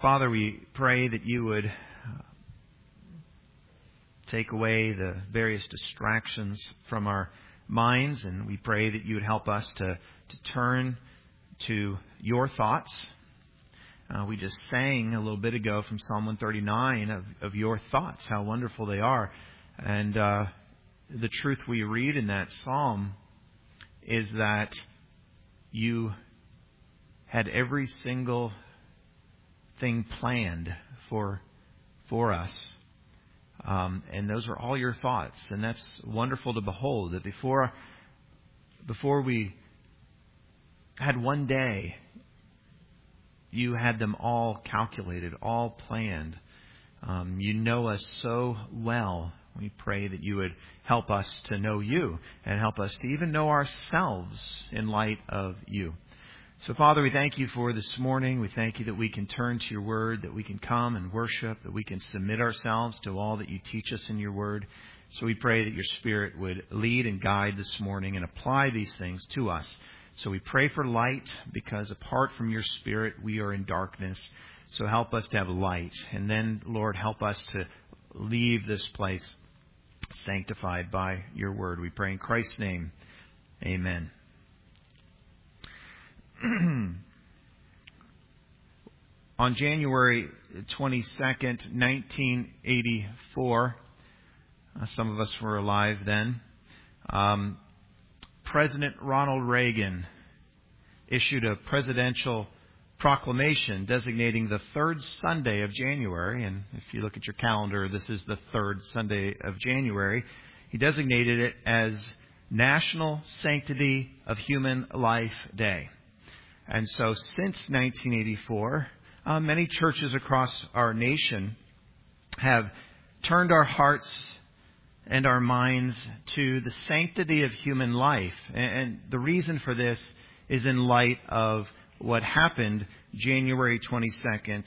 Father, we pray that you would take away the various distractions from our minds, and we pray that you would help us to turn to your thoughts. We just sang a little bit ago from Psalm 139 of your thoughts, how wonderful they are. And the truth we read in that psalm is that you had every single thing planned for us. And those are all your thoughts. And that's wonderful to behold, that before we had one day, you had them all calculated, all planned. You know us so well. We pray that you would help us to know you and help us to even know ourselves in light of you. So, Father, we thank you for this morning. We thank you that we can turn to your word, that we can come and worship, that we can submit ourselves to all that you teach us in your word. So we pray that your Spirit would lead and guide this morning and apply these things to us. So we pray for light, because apart from your Spirit, we are in darkness. So help us to have light. And then, Lord, help us to leave this place sanctified by your word. We pray in Christ's name. Amen. On January 22nd, 1984, some of us were alive then, President Ronald Reagan issued a presidential proclamation designating the third Sunday of January. And if you look at your calendar, this is the third Sunday of January. He designated it as National Sanctity of Human Life Day. And so since 1984, many churches across our nation have turned our hearts and our minds to the sanctity of human life. And the reason for this is in light of what happened January 22nd,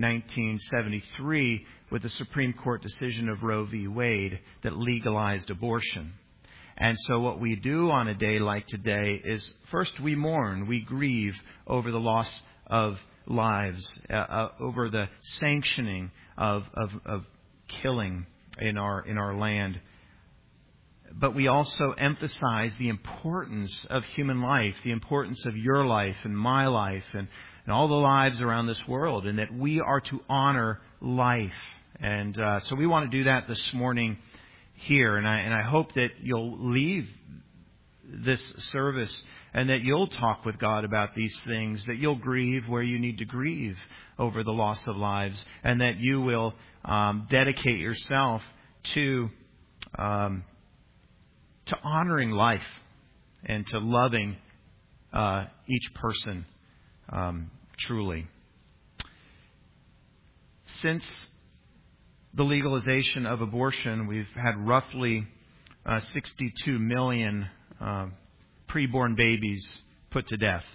1973, with the Supreme Court decision of Roe v. Wade that legalized abortion. And so what we do on a day like today is, first we mourn, we grieve over the loss of lives, over the sanctioning of killing in our land. But we also emphasize the importance of human life, the importance of your life and my life and all the lives around this world, and that we are to honor life. And so we want to do that this morning here. And I hope that you'll leave this service and that you'll talk with God about these things, that you'll grieve where you need to grieve over the loss of lives, and that you will dedicate yourself to honoring life and to loving each person truly. Since the legalization of abortion, we've had roughly 62 million preborn babies put to death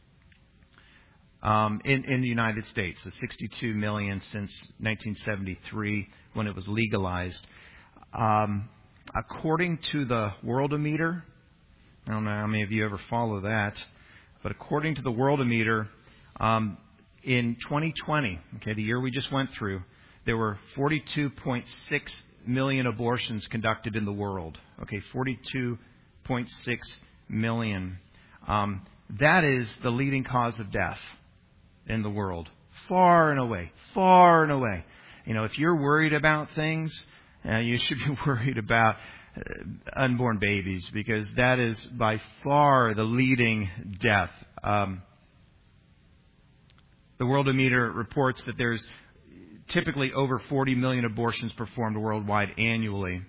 in the United States. So 62 million since 1973 when it was legalized. According to the Worldometer, I don't know how many of you ever follow that, but according to the Worldometer, in 2020, the year we just went through, there were 42.6 million abortions conducted in the world. 42.6 million. That is the leading cause of death in the world. Far and away. Far and away. If you're worried about things, you should be worried about unborn babies, because that is by far the leading death. The Worldometer reports that there's typically over 40 million abortions performed worldwide annually.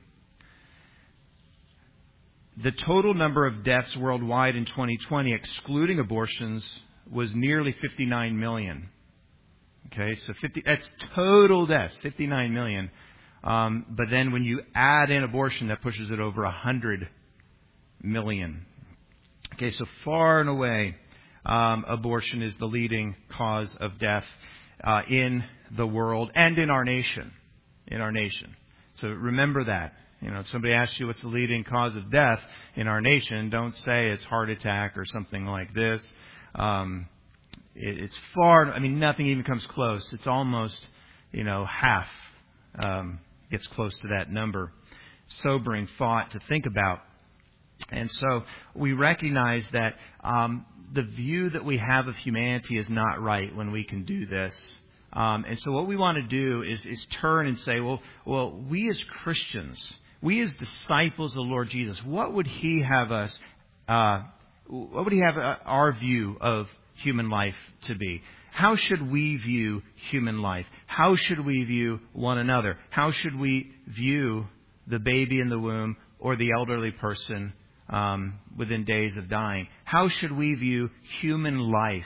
The total number of deaths worldwide in 2020, excluding abortions, was nearly 59 million. So that's total deaths, 59 million. But then when you add in abortion, that pushes it over 100 million. So far and away, abortion is the leading cause of death in the world and in our nation. So remember that. If somebody asks you what's the leading cause of death in our nation, don't say it's heart attack or something like this. It's far, nothing even comes close. It's almost, half gets close to that number. Sobering thought to think about. And so we recognize that the view that we have of humanity is not right when we can do this. And so what we want to do is turn and say, well, we as Christians, we as disciples of the Lord Jesus, what would He have us, what would He have our view of human life to be? How should we view human life? How should we view one another? How should we view the baby in the womb or the elderly person within days of dying? How should we view human life?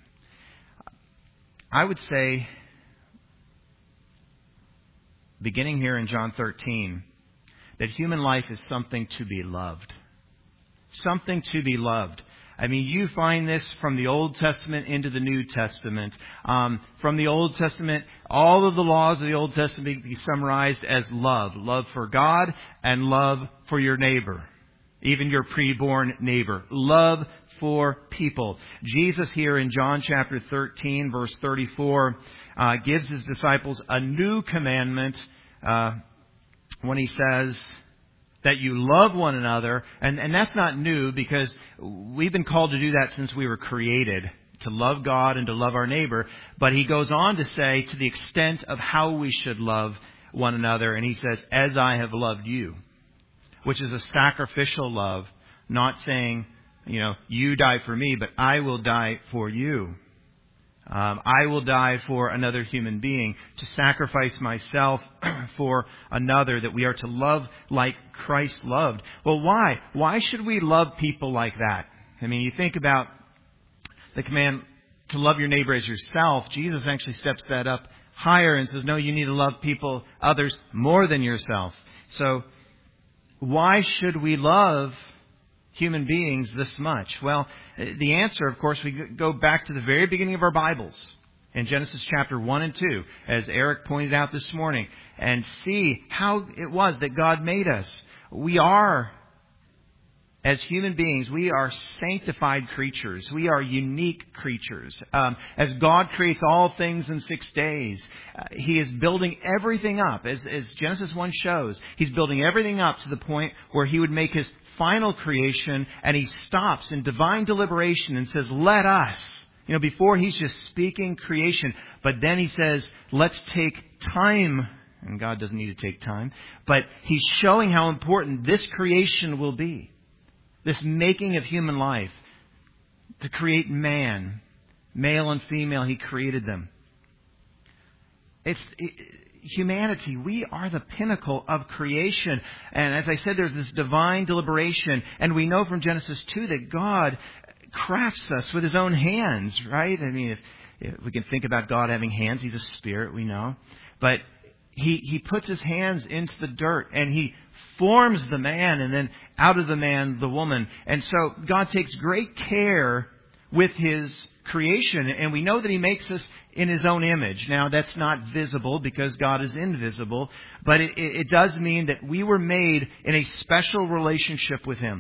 I would say, beginning here in John 13, that human life is something to be loved. Something to be loved. You find this from the Old Testament into the New Testament. From the Old Testament, all of the laws of the Old Testament can be summarized as love. Love for God and love for your neighbor. Even your preborn neighbor. Love for people. Jesus here in John chapter 13, verse 34, gives His disciples a new commandment when He says that you love one another. And that's not new, because we've been called to do that since we were created, to love God and to love our neighbor. But He goes on to say to the extent of how we should love one another. And He says, as I have loved you, which is a sacrificial love, not saying, you die for me, but I will die for you. I will die for another human being, to sacrifice myself for another, that we are to love like Christ loved. Well, why? Why should we love people like that? You think about the command to love your neighbor as yourself. Jesus actually steps that up higher and says, no, you need to love others more than yourself. So why should we love human beings this much? Well, the answer, of course, we go back to the very beginning of our Bibles in Genesis chapter 1 and 2, as Eric pointed out this morning, and see how it was that God made us. We are, as human beings, we are sanctified creatures. We are unique creatures. As God creates all things in 6 days, He is building everything up. As Genesis 1 shows, He's building everything up to the point where He would make His final creation, and He stops in divine deliberation and says, let us. Before He's just speaking creation, but then He says, let's take time. And God doesn't need to take time, but He's showing how important this creation will be. This making of human life, to create man, male and female, He created them. Humanity, we are the pinnacle of creation. And as I said, there's this divine deliberation. And we know from Genesis 2 that God crafts us with His own hands, right? If we can think about God having hands, He's a spirit, we know. But He puts His hands into the dirt and He forms the man, and then out of the man, the woman. And so God takes great care with His creation, and we know that He makes us in His own image. Now, that's not visible because God is invisible, but it does mean that we were made in a special relationship with Him,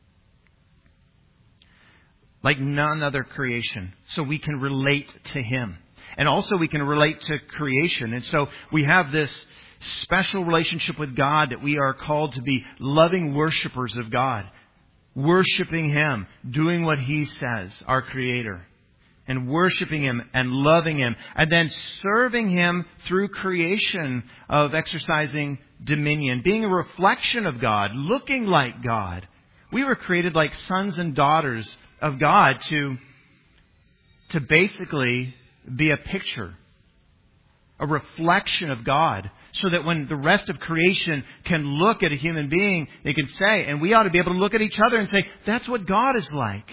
like none other creation, so we can relate to Him. And also we can relate to creation. And so we have this special relationship with God, that we are called to be loving worshipers of God, worshiping Him, doing what He says, our Creator, and worshiping Him and loving Him, and then serving Him through creation of exercising dominion, being a reflection of God, looking like God. We were created like sons and daughters of God to basically be a picture, a reflection of God, so that when the rest of creation can look at a human being, they can say, and we ought to be able to look at each other and say, that's what God is like.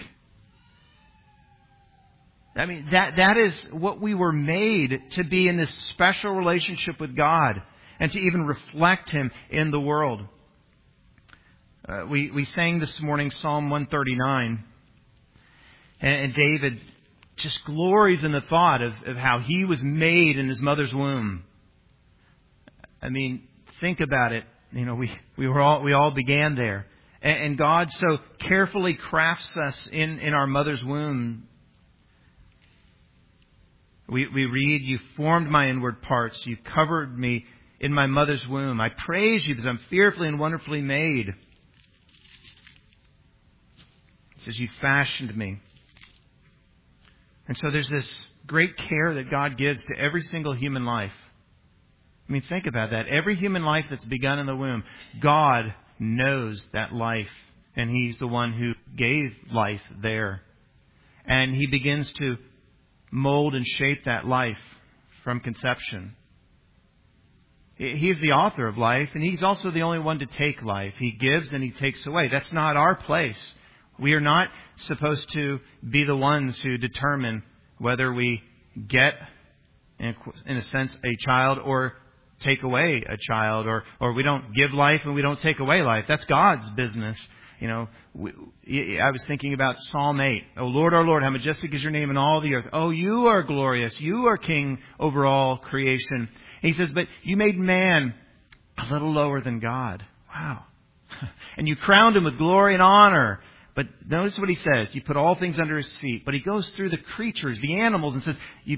That is what we were made to be, in this special relationship with God, and to even reflect Him in the world. We sang this morning Psalm 139, and David just glories in the thought of how he was made in his mother's womb. Think about it. We all began there, and God so carefully crafts us in our mother's womb. We read, you formed my inward parts. You covered me in my mother's womb. I praise you because I'm fearfully and wonderfully made. It says you fashioned me. And so there's this great care that God gives to every single human life. I mean, think about that. Every human life that's begun in the womb, God knows that life. And He's the one who gave life there. And He begins to mold and shape that life from conception. He's the author of life, and He's also the only one to take life. He gives and He takes away. That's not our place. We are not supposed to be the ones who determine whether we get, in a sense, a child or take away a child, or we don't give life and we don't take away life. That's God's business. You know, I was thinking about Psalm 8. Oh, Lord, our Lord, how majestic is your name in all the earth. Oh, you are glorious. You are King over all creation. He says, but you made man a little lower than God. Wow. And you crowned him with glory and honor. But notice what he says. You put all things under his feet. But he goes through the creatures, the animals, and says,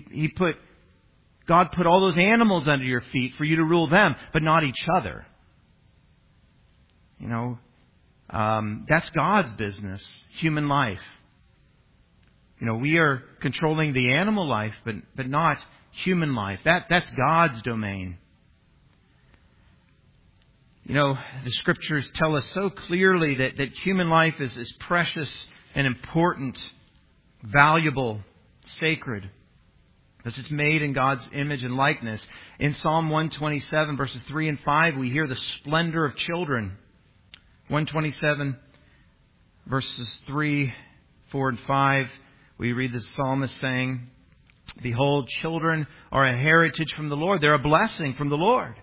God put all those animals under your feet for you to rule them, but not each other. You know, that's God's business, human life. You know, we are controlling the animal life, but not human life. That's God's domain. You know, the Scriptures tell us so clearly that human life is precious and important, valuable, sacred, because it's made in God's image and likeness. In Psalm 127, verses 3 and 5, we hear the splendor of children. 127, verses 3, 4, and 5, we read the psalmist saying, behold, children are a heritage from the Lord. They're a blessing from the Lord.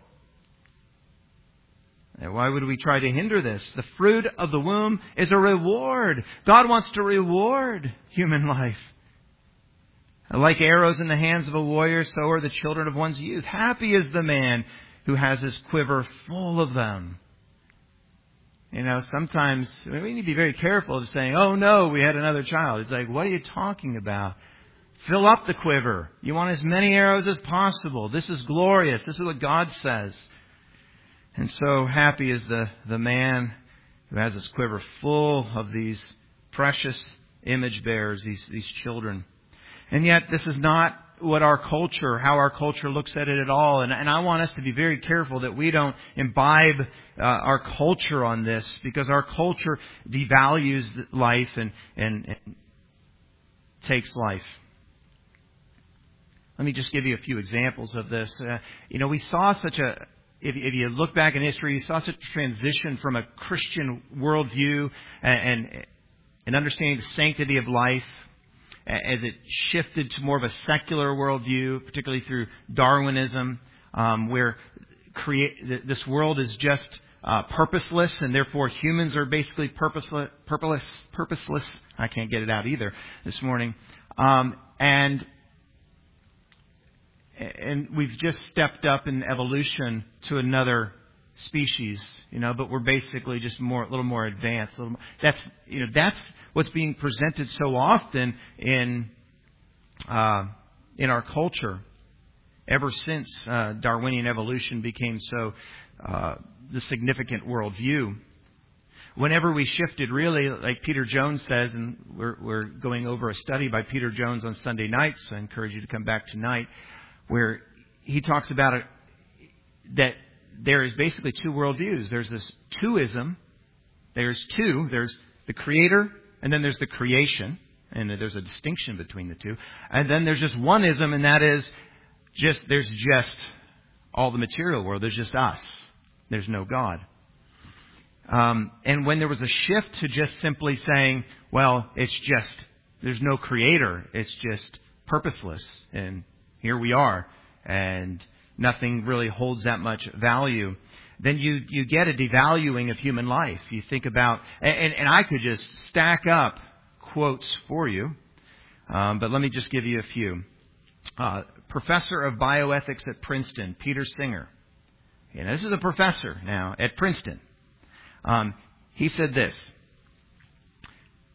And why would we try to hinder this? The fruit of the womb is a reward. God wants to reward human life. Like arrows in the hands of a warrior, so are the children of one's youth. Happy is the man who has his quiver full of them. You know, sometimes we need to be very careful of saying, oh no, we had another child. It's like, what are you talking about? Fill up the quiver. You want as many arrows as possible. This is glorious. This is what God says. And so happy is the man who has his quiver full of these precious image bearers, these children. And yet this is not how our culture looks at it at all. And I want us to be very careful that we don't imbibe our culture on this, because our culture devalues life and takes life. Let me just give you a few examples of this. We saw if you look back in history, you saw such a transition from a Christian worldview and understanding the sanctity of life as it shifted to more of a secular worldview, particularly through Darwinism, where this world is just purposeless, and therefore humans are basically purposeless. I can't get it out either this morning. And we've just stepped up in evolution to another species, but we're basically just a little more advanced. That's what's being presented so often in our culture ever since Darwinian evolution became so the significant worldview. Whenever we shifted, really, like Peter Jones says, and we're going over a study by Peter Jones on Sunday nights, so I encourage you to come back tonight, where he talks about it, that there is basically two worldviews. There's this twoism. There's the Creator, and then there's the creation. And there's a distinction between the two. And then there's just oneism, and that is there's just all the material world. There's just us. There's no God. And when there was a shift to just simply saying, well, there's no Creator. It's just purposeless. And here we are. And nothing really holds that much value. Then you get a devaluing of human life. You think about, and I could just stack up quotes for you, but let me just give you a few. Professor of bioethics at Princeton, Peter Singer. This is a professor now at Princeton. He said this: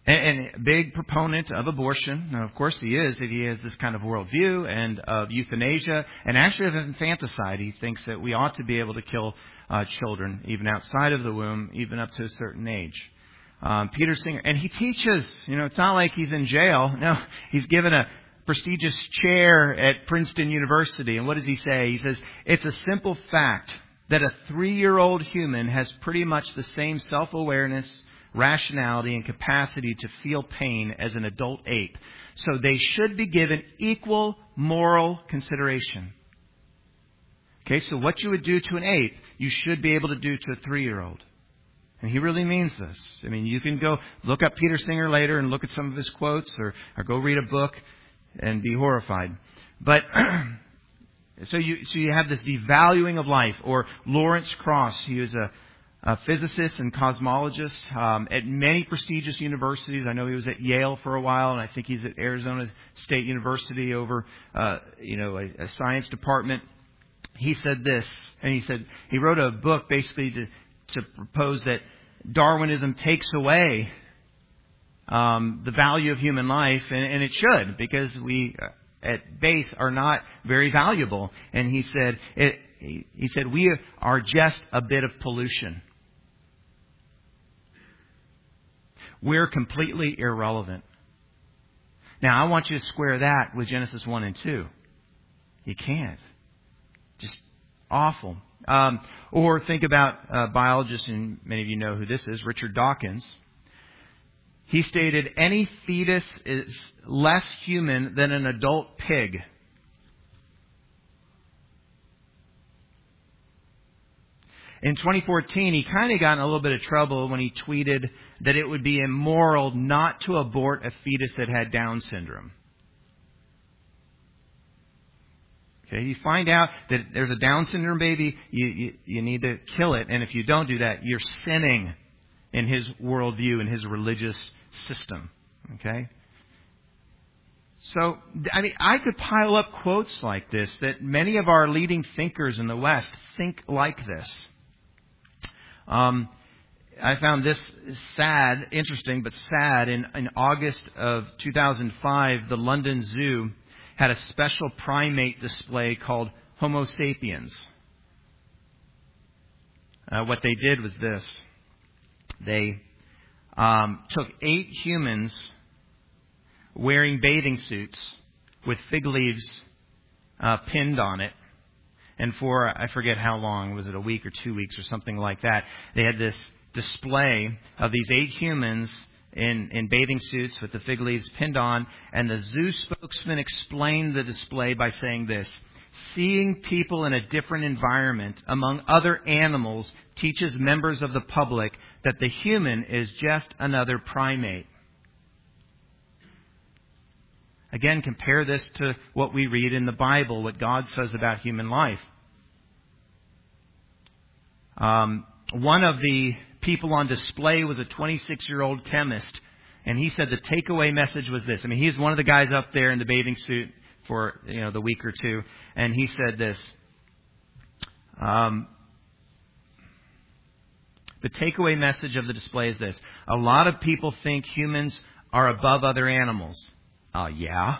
And a big proponent of abortion. Now, of course, he is. He has this kind of worldview and of euthanasia and actually of infanticide. He thinks that we ought to be able to kill children, even outside of the womb, even up to a certain age. Peter Singer, and he teaches. It's not like he's in jail. No, he's given a prestigious chair at Princeton University. And what does he say? He says, it's a simple fact that a 3-year-old human has pretty much the same self-awareness, rationality, and capacity to feel pain as an adult ape. So they should be given equal moral consideration. Okay, so what you would do to an ape, you should be able to do to a 3-year-old. And he really means this. I mean, you can go look up Peter Singer later and look at some of his quotes or go read a book and be horrified. But so you have this devaluing of life. Or Lawrence Krauss, he was a physicist and cosmologist at many prestigious universities. I know he was at Yale for a while, and I think he's at Arizona State University over a science department. He said this, and he wrote a book basically to propose that Darwinism takes away the value of human life, and it should, because we at base are not very valuable. And he said we are just a bit of pollution. We're completely irrelevant. Now, I want you to square that with Genesis 1 and 2. You can't. Just awful. Or think about a biologist, and many of you know who this is, Richard Dawkins. He stated, any fetus is less human than an adult pig. In 2014, he kind of got in a little bit of trouble when he tweeted that it would be immoral not to abort a fetus that had Down syndrome. Okay, you find out that there's a Down syndrome baby, you need to kill it. And if you don't do that, you're sinning in his worldview, in his religious system. Okay? So, I could pile up quotes like this that many of our leading thinkers in the West think like this. I found this sad, interesting, but sad. In August of 2005, the London Zoo had a special primate display called Homo sapiens. What they did was this. They took 8 humans wearing bathing suits with fig leaves pinned on it. And for, I forget how long, was it a week or 2 weeks or something like that, they had this display of these 8 humans in bathing suits with the fig leaves pinned on. And the zoo spokesman explained the display by saying this: seeing people in a different environment among other animals teaches members of the public that the human is just another primate. Again, compare this to what we read in the Bible, what God says about human life. One of the people on display was a 26-year-old chemist, and he said the takeaway message was this. He's one of the guys up there in the bathing suit for the week or two, and he said this. The takeaway message of the display is this: a lot of people think humans are above other animals. Yeah.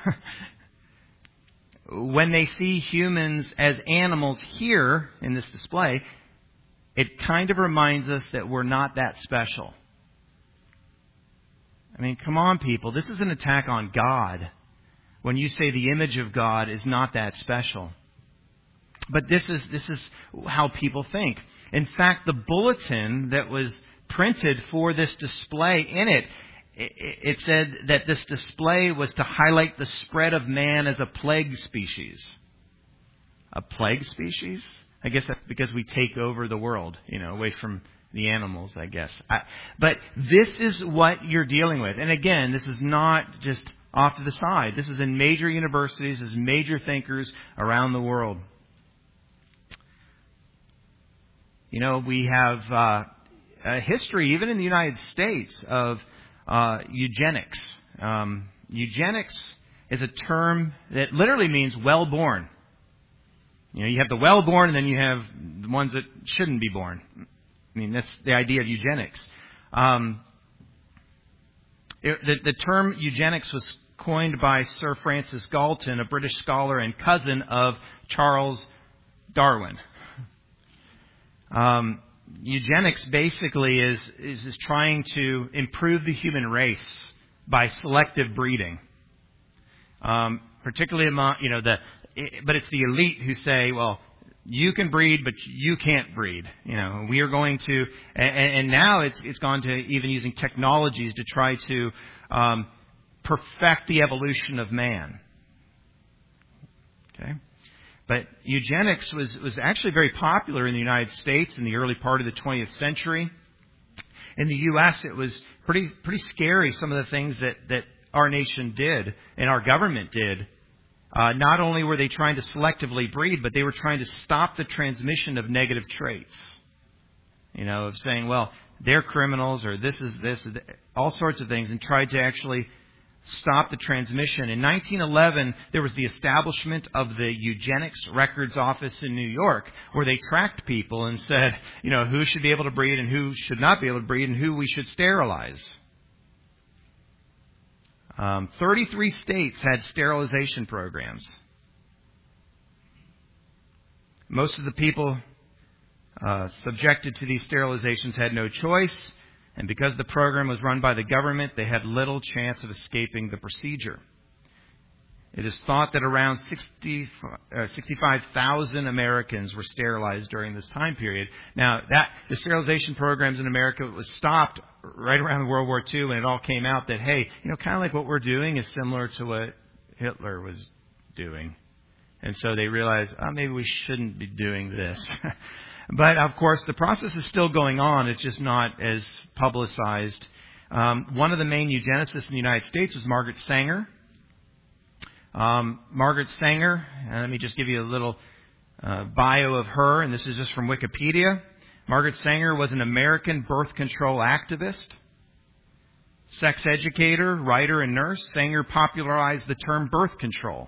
When they see humans as animals here in this display, it kind of reminds us that we're not that special. Come on, people. This is an attack on God when you say the image of God is not that special. But this is how people think. In fact, the bulletin that was printed for this display, in it said that this display was to highlight the spread of man as a plague species. A plague species? I guess that's because we take over the world, away from the animals, I guess. But this is what you're dealing with. And again, this is not just off to the side. This is in major universities, this is major thinkers around the world. We have a history, even in the United States, of eugenics. Eugenics is a term that literally means well-born. You have the well-born, and then you have the ones that shouldn't be born. That's the idea of eugenics. The term eugenics was coined by Sir Francis Galton, a British scholar and cousin of Charles Darwin. Eugenics basically is trying to improve the human race by selective breeding. Particularly among, but it's the elite who say, well, you can breed, but you can't breed. We are going to, and now it's gone to even using technologies to try to perfect the evolution of man. Okay? But eugenics was actually very popular in the United States in the early part of the 20th century. In the U.S., it was pretty scary, some of the things that our nation did and our government did. Not only were they trying to selectively breed, but they were trying to stop the transmission of negative traits. Of saying, well, they're criminals or this is all sorts of things, and tried to actually stop the transmission. In 1911, there was the establishment of the Eugenics Records Office in New York, where they tracked people and said, who should be able to breed and who should not be able to breed and who we should sterilize. 33 states had sterilization programs. Most of the people subjected to these sterilizations had no choice, and because the program was run by the government, they had little chance of escaping the procedure. It is thought that around 65,000 Americans were sterilized during this time period. Now, the sterilization programs in America was stopped right around World War II, when it all came out that, hey, kind of like what we're doing is similar to what Hitler was doing. And so they realized, maybe we shouldn't be doing this. But, of course, the process is still going on. It's just not as publicized. One of the main eugenicists in the United States was Margaret Sanger. Margaret Sanger, let me just give you a little bio of her, and this is just from Wikipedia. Margaret Sanger was an American birth control activist, sex educator, writer, and nurse. Sanger popularized the term birth control.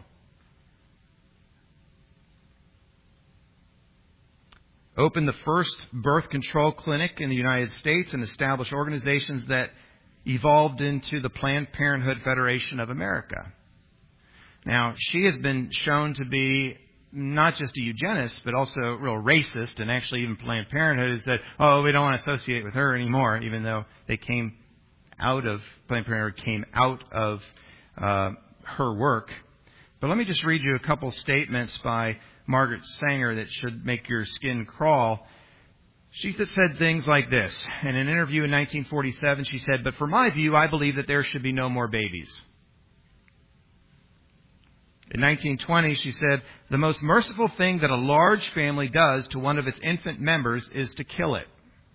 Opened the first birth control clinic in the United States and established organizations that evolved into the Planned Parenthood Federation of America. Now, she has been shown to be not just a eugenist, but also a real racist, and actually even Planned Parenthood has said, we don't want to associate with her anymore, even though Planned Parenthood came out of her work. But let me just read you a couple statements by Margaret Sanger that should make your skin crawl. She said things like this. In an interview in 1947, she said, "But for my view, I believe that there should be no more babies." In 1920, she said, "The most merciful thing that a large family does to one of its infant members is to kill it."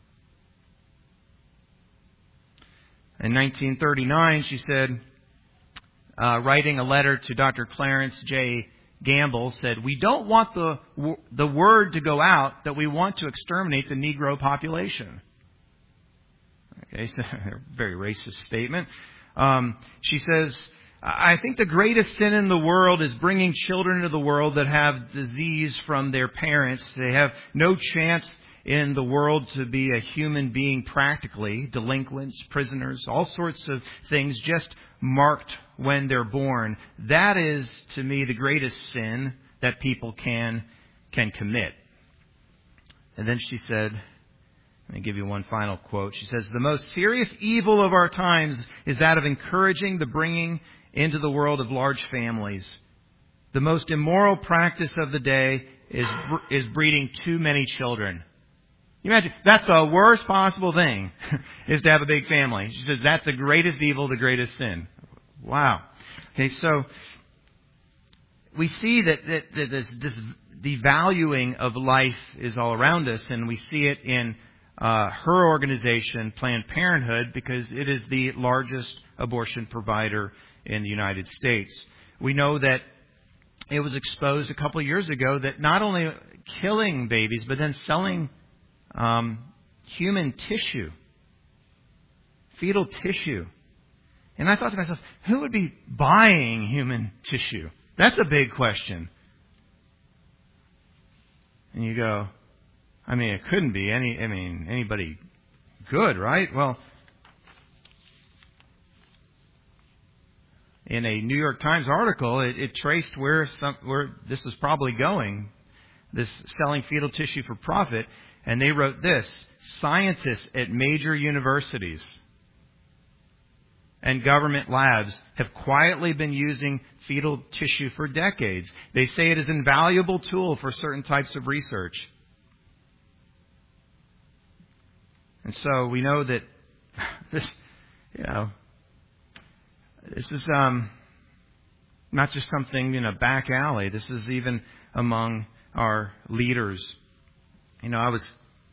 In 1939, she said, writing a letter to Dr. Clarence J. Gamble, said, "We don't want the word to go out that we want to exterminate the Negro population." Okay, so a very racist statement. She says, "I think the greatest sin in the world is bringing children into the world that have disease from their parents. They have no chance in the world to be a human being practically. Delinquents, prisoners, all sorts of things just marked when they're born. That is, to me, the greatest sin that people can commit." And then she said, let me give you one final quote. She says, "The most serious evil of our times is that of encouraging the bringing into the world of large families. The most immoral practice of the day is breeding too many children." You imagine, that's the worst possible thing, is to have a big family. She says that's the greatest evil, the greatest sin. Wow. Okay, so we see that this devaluing of life is all around us, and we see it in her organization, Planned Parenthood, because it is the largest abortion provider in the United States. We know that it was exposed a couple of years ago that not only killing babies, but then selling human tissue, fetal tissue. And I thought to myself, who would be buying human tissue? That's a big question. And you go, it couldn't be anybody good, right? Well, in a New York Times article, it traced where this was probably going, this selling fetal tissue for profit, and they wrote this: scientists at major universities and government labs have quietly been using fetal tissue for decades. They say it is an invaluable tool for certain types of research. And so we know that this is not just something in a back alley. This is even among our leaders. I was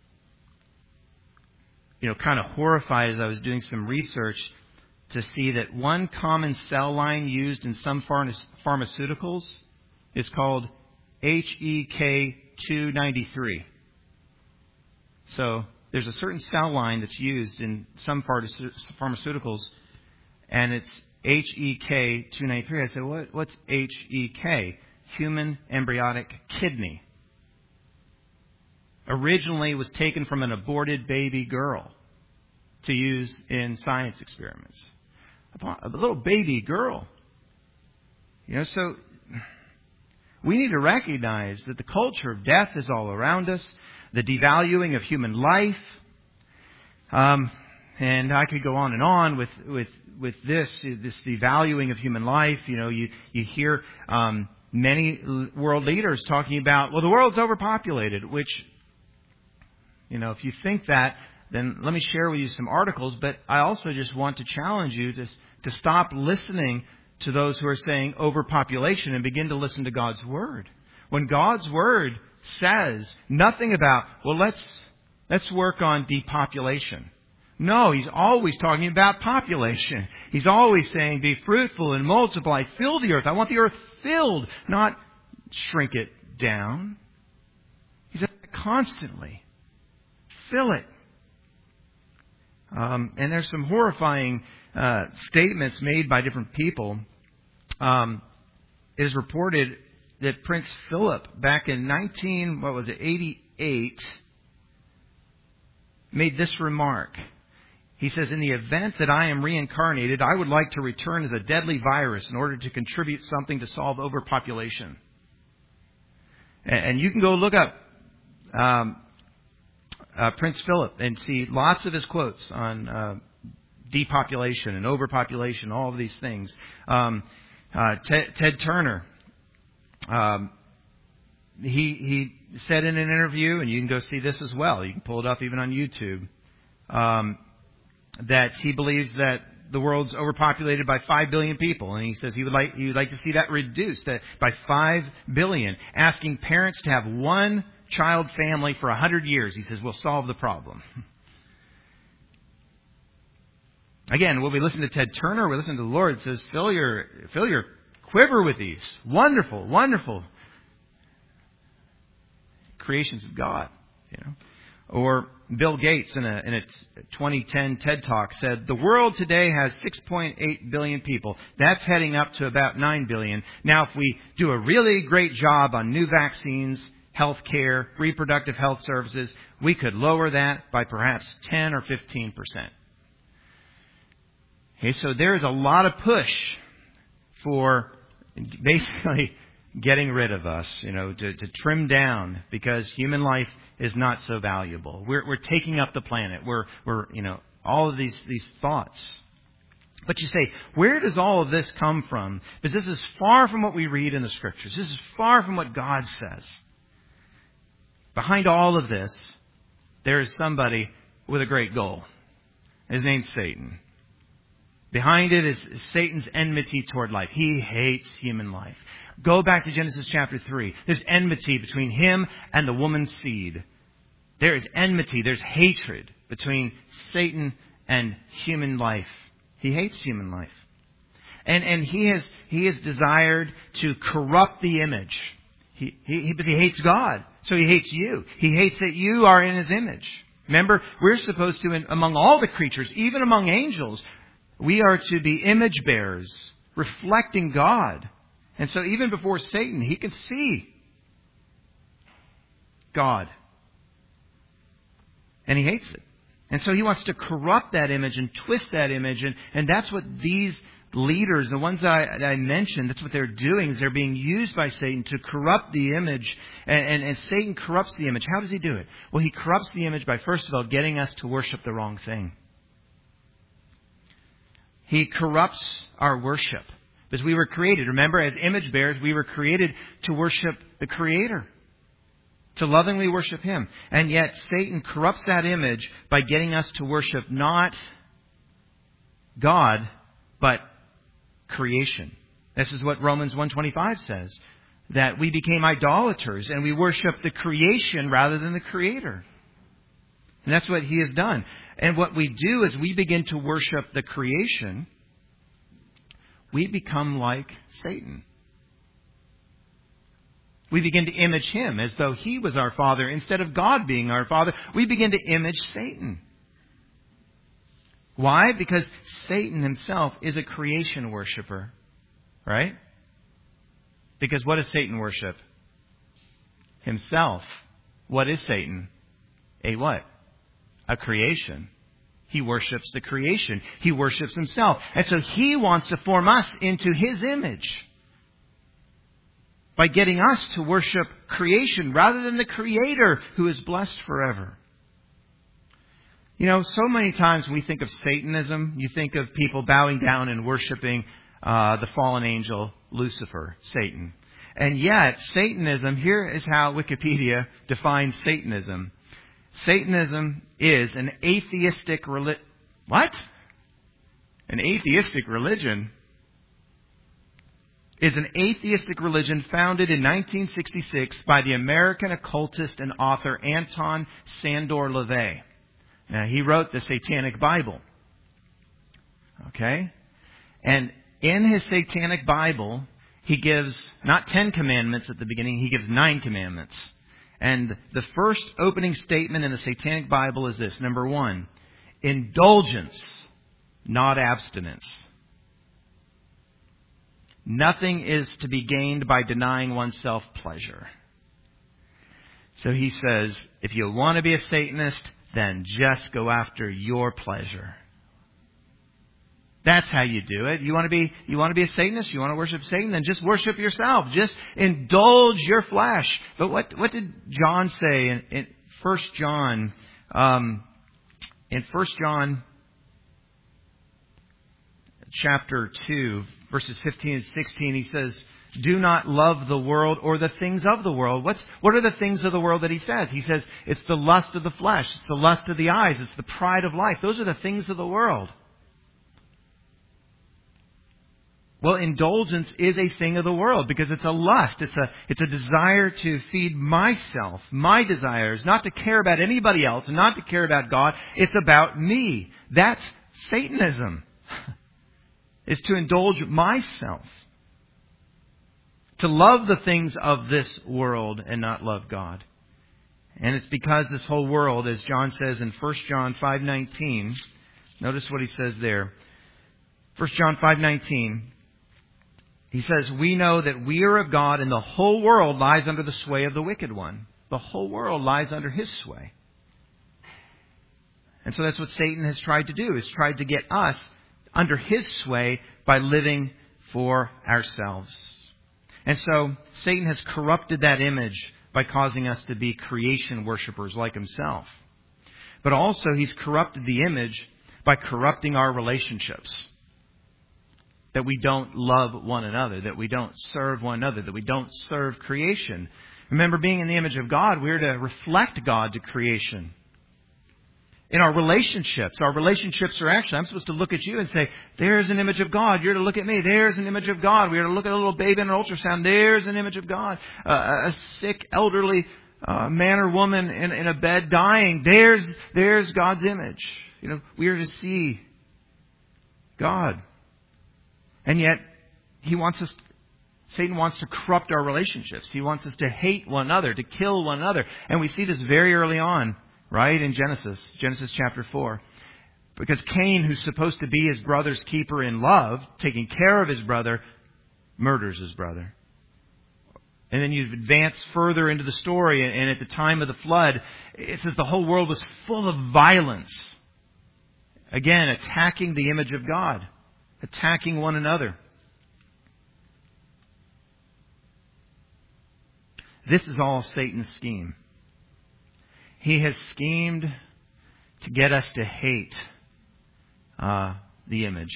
kind of horrified as I was doing some research to see that one common cell line used in some pharmaceuticals is called HEK293. So there's a certain cell line that's used in some pharmaceuticals, and it's HEK293. I said, what's HEK? Human embryonic kidney. Originally was taken from an aborted baby girl to use in science experiments. A little baby girl. So we need to recognize that the culture of death is all around us, the devaluing of human life. And I could go on and on with this devaluing of human life. You hear many world leaders talking about, the world's overpopulated, which, if you think that, then let me share with you some articles. But I also just want to challenge you to stop listening to those who are saying overpopulation and begin to listen to God's Word. When God's Word says nothing about, let's work on depopulation. No, He's always talking about population. He's always saying, be fruitful and multiply, fill the earth. I want the earth filled, not shrink it down. He said constantly, fill it. And there's some horrifying statements made by different people. It is reported that Prince Philip, back in 88, made this remark. He says, in the event that I am reincarnated, I would like to return as a deadly virus in order to contribute something to solve overpopulation. And you can go look up Prince Philip and see lots of his quotes on depopulation and overpopulation, all of these things. Ted Turner, he said in an interview, and you can go see this as well, you can pull it up even on YouTube, that he believes that the world's overpopulated by 5 billion people, and he says he would like to see that reduced by 5 billion. Asking parents to have one child family for 100 years, he says, will solve the problem. Again, when we listen to Ted Turner, we listen to the Lord. It says, fill your quiver with these wonderful, wonderful creations of God. Or Bill Gates in a 2010 TED Talk said, the world today has 6.8 billion people. That's heading up to about 9 billion. Now, if we do a really great job on new vaccines, health care, reproductive health services, we could lower that by perhaps 10 or 15%. Okay, so there is a lot of push for basically getting rid of us, to trim down, because human life is not so valuable. We're taking up the planet. We're all of these thoughts. But you say, where does all of this come from? Because this is far from what we read in the Scriptures. This is far from what God says. Behind all of this, there is somebody with a great goal. His name's Satan. Behind it is Satan's enmity toward life. He hates human life. Go back to Genesis chapter 3. There's enmity between him and the woman's seed. There is enmity. There's hatred between Satan and human life. He hates human life. And he has desired to corrupt the image. But he hates God. So he hates you. He hates that you are in his image. Remember, we're supposed to, among all the creatures, even among angels, we are to be image bearers, reflecting God. And so even before Satan, he can see God. And he hates it. And so he wants to corrupt that image and twist that image. And that's what these leaders, the ones that I mentioned, that's what they're doing, is they're being used by Satan to corrupt the image. And Satan corrupts the image. How does he do it? Well, he corrupts the image by, first of all, getting us to worship the wrong thing. He corrupts our worship. Because we were created, remember, as image bearers, we were created to worship the Creator. To lovingly worship Him. And yet Satan corrupts that image by getting us to worship not God, but creation. This is what Romans 1:25 says. That we became idolaters and we worship the creation rather than the Creator. And that's what he has done. And what we do is we begin to worship the creation. We become like Satan. We begin to image him as though he was our father. Instead of God being our father, we begin to image Satan. Why? Because Satan himself is a creation worshiper. Right? Because what does Satan worship? Himself. What is Satan? A what? A creation. He worships the creation. He worships himself. And so he wants to form us into his image. By getting us to worship creation rather than the Creator who is blessed forever. You know, so many times when we think of Satanism, you think of people bowing down and worshiping the fallen angel Lucifer, Satan. And yet, Satanism, here is how Wikipedia defines Satanism. Satanism is an atheistic religion. What? An atheistic religion? Is an atheistic religion founded in 1966 by the American occultist and author Anton Szandor LaVey. Now, he wrote the Satanic Bible. Okay? And in his Satanic Bible, he gives not 10 commandments at the beginning, he gives 9 commandments. And the first opening statement in the Satanic Bible is this. Number 1, indulgence, not abstinence. Nothing is to be gained by denying oneself pleasure. So he says, if you want to be a Satanist, then just go after your pleasure. That's how you do it. You want to be a Satanist? You want to worship Satan? Then just worship yourself. Just indulge your flesh. But what did John say in 1 John? In 1 John chapter 2, verses 15 and 16, he says, do not love the world or the things of the world. What are the things of the world that he says? He says it's the lust of the flesh. It's the lust of the eyes. It's the pride of life. Those are the things of the world. Well, indulgence is a thing of the world because it's a lust. It's a desire to feed myself, my desires, not to care about anybody else and not to care about God. It's about me. That's Satanism. Is to indulge myself. To love the things of this world and not love God. And it's because this whole world, as John says in 1 John 5:19, notice what he says there. 1 John 5:19, he says, we know that we are of God and the whole world lies under the sway of the wicked one. The whole world lies under his sway. And so that's what Satan has tried to do, is tried to get us under his sway by living for ourselves. And so Satan has corrupted that image by causing us to be creation worshipers like himself. But also he's corrupted the image by corrupting our relationships. That we don't love one another, that we don't serve one another, that we don't serve creation. Remember, being in the image of God, we're to reflect God to creation. In our relationships are actually, I'm supposed to look at you and say, there's an image of God. You're to look at me. There's an image of God. We're to look at a little baby in an ultrasound. There's an image of God. A sick, elderly man or woman in a bed dying. There's God's image. You know, we are to see God. And yet, Satan wants to corrupt our relationships. He wants us to hate one another, to kill one another. And we see this very early on. Right? In Genesis chapter 4. Because Cain, who's supposed to be his brother's keeper in love, taking care of his brother, murders his brother. And then you advance further into the story, and at the time of the flood, it says the whole world was full of violence. Again, attacking the image of God. attacking one another. This is all Satan's scheme. He has schemed to get us to hate the image.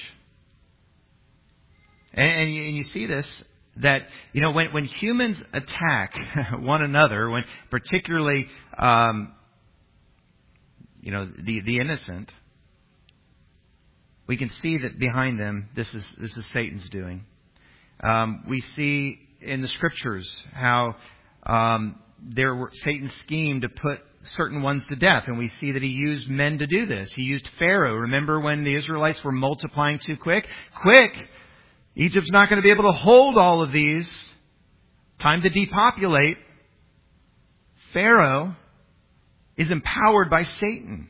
And you see this, that, when humans attack one another, when particularly, the innocent, we can see that behind them, this is Satan's doing. We see in the Scriptures how Satan schemed to put certain ones to death, and we see that he used men to do this. He used Pharaoh. Remember when the Israelites were multiplying too quick? Quick! Egypt's not going to be able to hold all of these. Time to depopulate. Pharaoh is empowered by Satan.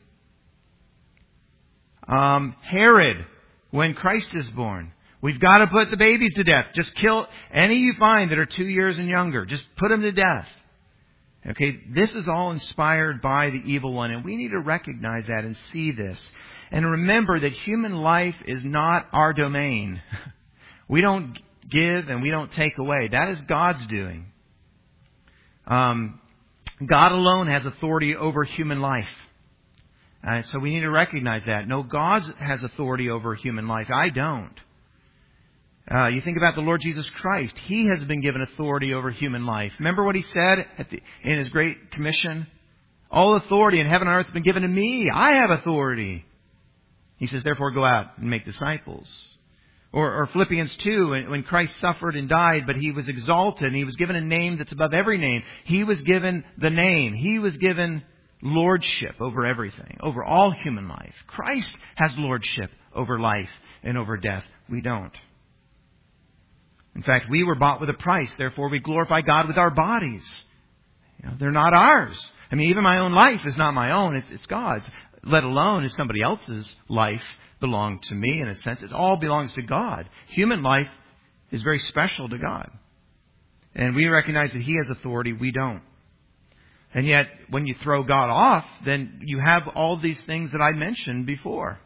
Herod, when Christ is born, we've got to put the babies to death. Just kill any you find that are 2 years and younger. Just put them to death. Okay, this is all inspired by the evil one, and we need to recognize that and see this. And remember that human life is not our domain. We don't give and we don't take away. That is God's doing. God alone has authority over human life. So we need to recognize that. No, God has authority over human life. I don't. You think about the Lord Jesus Christ. He has been given authority over human life. Remember what He said in His Great Commission? All authority in heaven and earth has been given to me. I have authority. He says, therefore go out and make disciples. Or Philippians 2, when Christ suffered and died, but He was exalted and He was given a name that's above every name. He was given the name. He was given lordship over everything, over all human life. Christ has lordship over life and over death. We don't. In fact, we were bought with a price. Therefore, we glorify God with our bodies. They're not ours. I mean, even my own life is not my own. It's God's. Let alone is somebody else's life belong to me in a sense. It all belongs to God. Human life is very special to God. And we recognize that He has authority. We don't. And yet, when you throw God off, then you have all these things that I mentioned before.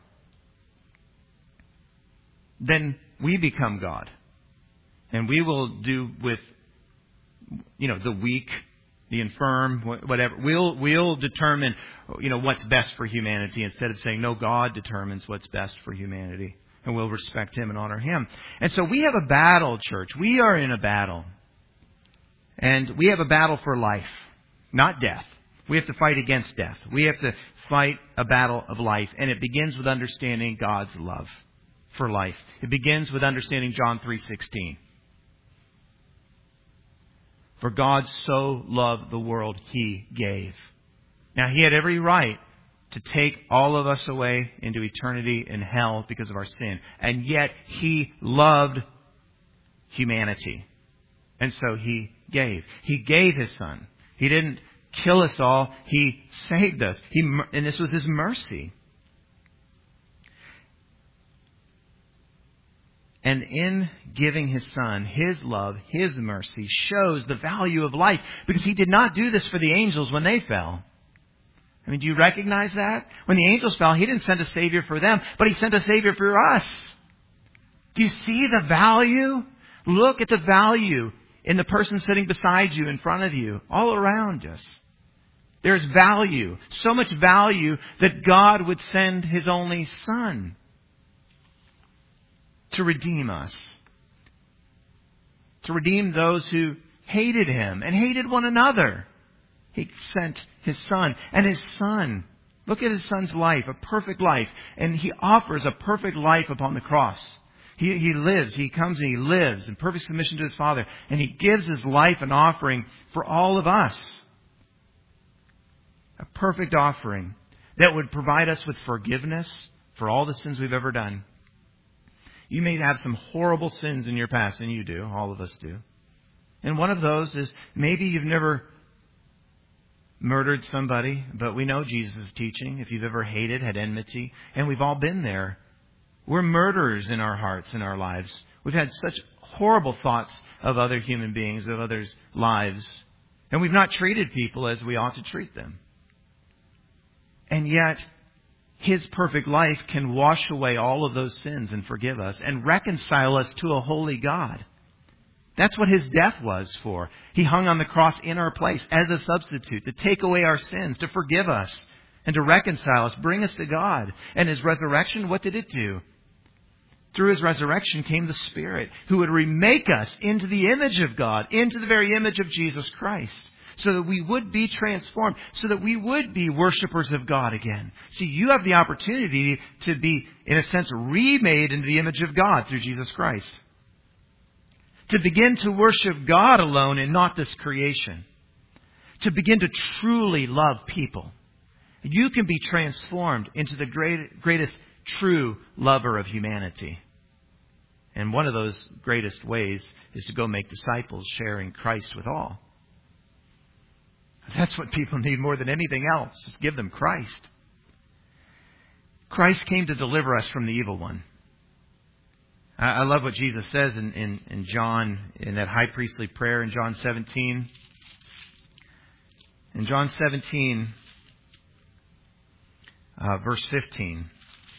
Then we become God. And we will do with, the weak, the infirm, whatever. We'll determine, what's best for humanity instead of saying, no, God determines what's best for humanity. And we'll respect Him and honor Him. And so we have a battle, church. We are in a battle. And we have a battle for life, not death. We have to fight against death. We have to fight a battle of life. And it begins with understanding God's love for life. It begins with understanding John 3:16. For God so loved the world, He gave. Now, He had every right to take all of us away into eternity in hell because of our sin. And yet, He loved humanity. And so He gave. He gave His Son. He didn't kill us all. He saved us. And this was His mercy. And in giving His Son, His love, His mercy shows the value of life. Because He did not do this for the angels when they fell. I mean, do you recognize that? When the angels fell, He didn't send a Savior for them, but He sent a Savior for us. Do you see the value? Look at the value in the person sitting beside you, in front of you, all around us. There's value. So much value that God would send His only Son to redeem us. To redeem those who hated Him and hated one another. He sent His Son. And His Son, look at His Son's life, a perfect life. And He offers a perfect life upon the cross. He lives, He comes and He lives in perfect submission to His Father. And He gives His life an offering for all of us. A perfect offering that would provide us with forgiveness for all the sins we've ever done. You may have some horrible sins in your past, and you do. All of us do. And one of those is maybe you've never murdered somebody, but we know Jesus' teaching. If you've ever hated, had enmity, and we've all been there. We're murderers in our hearts, in our lives. We've had such horrible thoughts of other human beings, of others' lives. And we've not treated people as we ought to treat them. And yet, His perfect life can wash away all of those sins and forgive us and reconcile us to a holy God. That's what His death was for. He hung on the cross in our place as a substitute to take away our sins, to forgive us, and to reconcile us, bring us to God. And His resurrection, what did it do? Through His resurrection came the Spirit who would remake us into the image of God, into the very image of Jesus Christ, so that we would be transformed, so that we would be worshipers of God again. See, you have the opportunity to be, in a sense, remade into the image of God through Jesus Christ. To begin to worship God alone and not this creation. To begin to truly love people. You can be transformed into the greatest true lover of humanity. And one of those greatest ways is to go make disciples, sharing Christ with all. That's what people need more than anything else. Just give them Christ. Christ came to deliver us from the evil one. I love what Jesus says in John, in that high priestly prayer in John 17. In John 17, verse 15.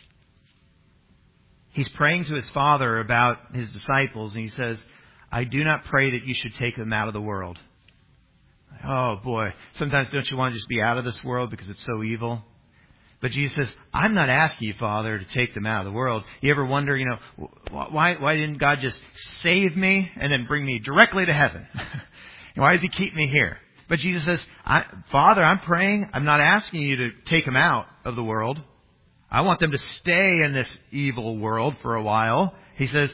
He's praying to His Father about His disciples, and He says, I do not pray that you should take them out of the world. Oh boy, sometimes don't you want to just be out of this world because it's so evil? But Jesus says, I'm not asking you, Father, to take them out of the world. You ever wonder, why didn't God just save me and then bring me directly to heaven? Why does He keep me here? But Jesus says, Father, I'm praying. I'm not asking you to take them out of the world. I want them to stay in this evil world for a while. He says,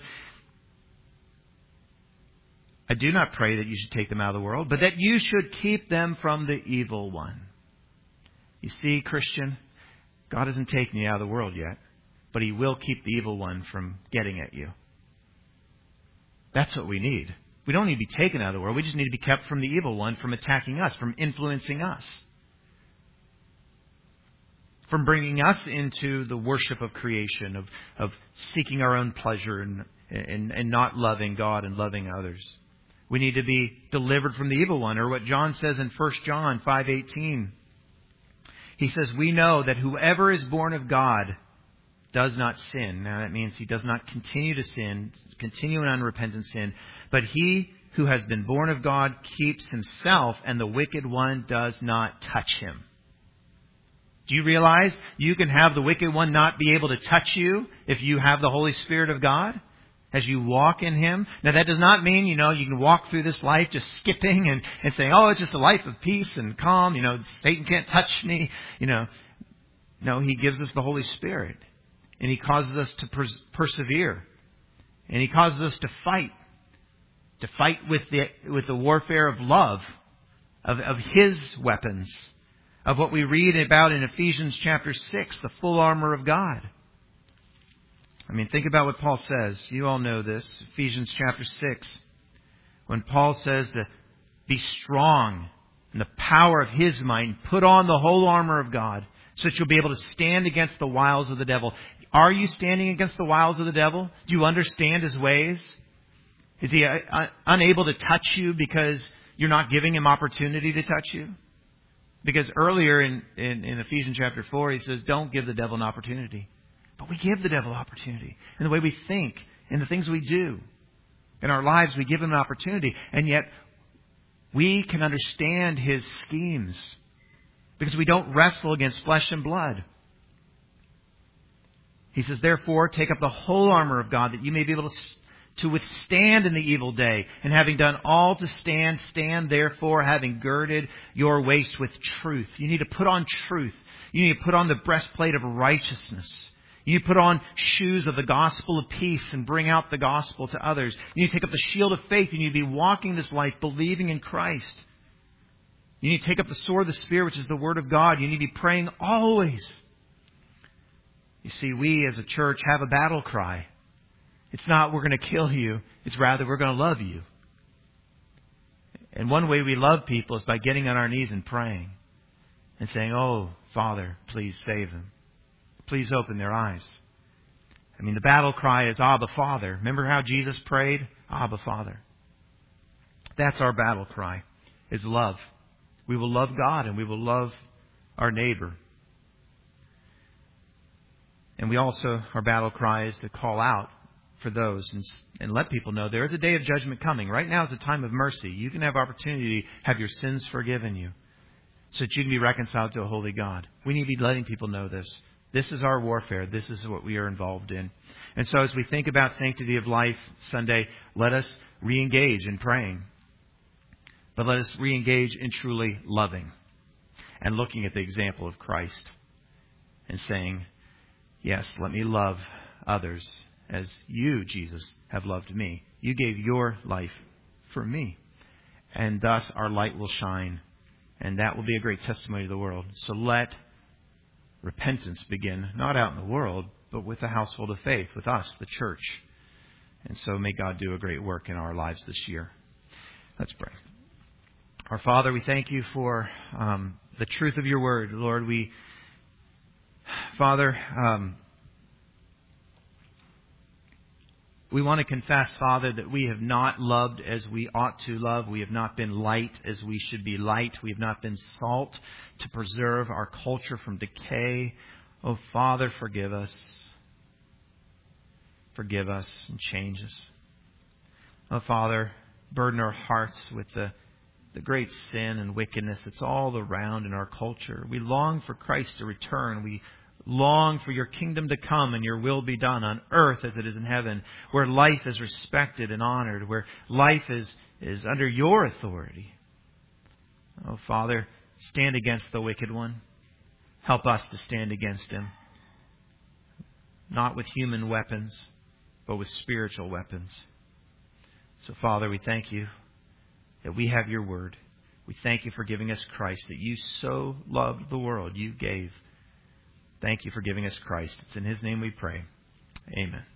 I do not pray that you should take them out of the world, but that you should keep them from the evil one. You see, Christian, God hasn't taken you out of the world yet, but He will keep the evil one from getting at you. That's what we need. We don't need to be taken out of the world. We just need to be kept from the evil one, from attacking us, from influencing us, from bringing us into the worship of creation, of seeking our own pleasure and not loving God and loving others. We need to be delivered from the evil one, or what John says in 1 John 5:18. He says, we know that whoever is born of God does not sin. Now that means he does not continue to sin, continue in unrepentant sin. But he who has been born of God keeps himself, and the wicked one does not touch him. Do you realize you can have the wicked one not be able to touch you if you have the Holy Spirit of God as you walk in Him? Now that does not mean, you can walk through this life just skipping and saying, oh, it's just a life of peace and calm. Satan can't touch me. No, He gives us the Holy Spirit, and He causes us to persevere, and He causes us to fight with the warfare of love, of His weapons, of what we read about in Ephesians chapter 6, the full armor of God. Think about what Paul says. You all know this. Ephesians chapter 6. When Paul says to be strong in the power of His might, put on the whole armor of God so that you'll be able to stand against the wiles of the devil. Are you standing against the wiles of the devil? Do you understand his ways? Is he unable to touch you because you're not giving him opportunity to touch you? Because earlier in Ephesians chapter 4, he says, don't give the devil an opportunity. But we give the devil opportunity. In the way we think, in the things we do. In our lives, we give him an opportunity. And yet, we can understand his schemes. Because we don't wrestle against flesh and blood. He says, therefore, take up the whole armor of God, that you may be able to withstand in the evil day. And having done all to stand, stand therefore, having girded your waist with truth. You need to put on truth. You need to put on the breastplate of righteousness. You put on shoes of the gospel of peace and bring out the gospel to others. You need to take up the shield of faith. You need to be walking this life believing in Christ. You need to take up the sword of the Spirit, which is the Word of God. You need to be praying always. You see, we as a church have a battle cry. It's not we're going to kill you. It's rather we're going to love you. And one way we love people is by getting on our knees and praying. And saying, oh, Father, please save them. Please open their eyes. The battle cry is Abba, Father. Remember how Jesus prayed? Abba, Father. That's our battle cry, is love. We will love God and we will love our neighbor. And we also, our battle cry is to call out for those and let people know there is a day of judgment coming. Right now is a time of mercy. You can have opportunity to have your sins forgiven you so that you can be reconciled to a holy God. We need to be letting people know this. This is our warfare. This is what we are involved in. And so as we think about Sanctity of Life Sunday, let us re-engage in praying. But let us re-engage in truly loving and looking at the example of Christ and saying, yes, let me love others as you, Jesus, have loved me. You gave your life for me. And thus our light will shine. And that will be a great testimony to the world. So let repentance begin, not out in the world, but with the household of faith, with us, the church. And so may God do a great work in our lives this year. Let's pray. Our Father, we thank you for the truth of your word. Lord, Father, we want to confess, Father, that we have not loved as we ought to love. We have not been light as we should be light. We have not been salt to preserve our culture from decay. Oh, Father, forgive us. Forgive us and change us. Oh, Father, burden our hearts with the great sin and wickedness that's all around in our culture. We long for Christ to return. We long for your kingdom to come and your will be done on earth as it is in heaven, where life is respected and honored, where life is under your authority. Oh, Father, stand against the wicked one. Help us to stand against him, not with human weapons, but with spiritual weapons. So, Father, we thank you that we have your word. We thank you for giving us Christ, that you so loved the world, you gave. Thank you for giving us Christ. It's in his name we pray. Amen.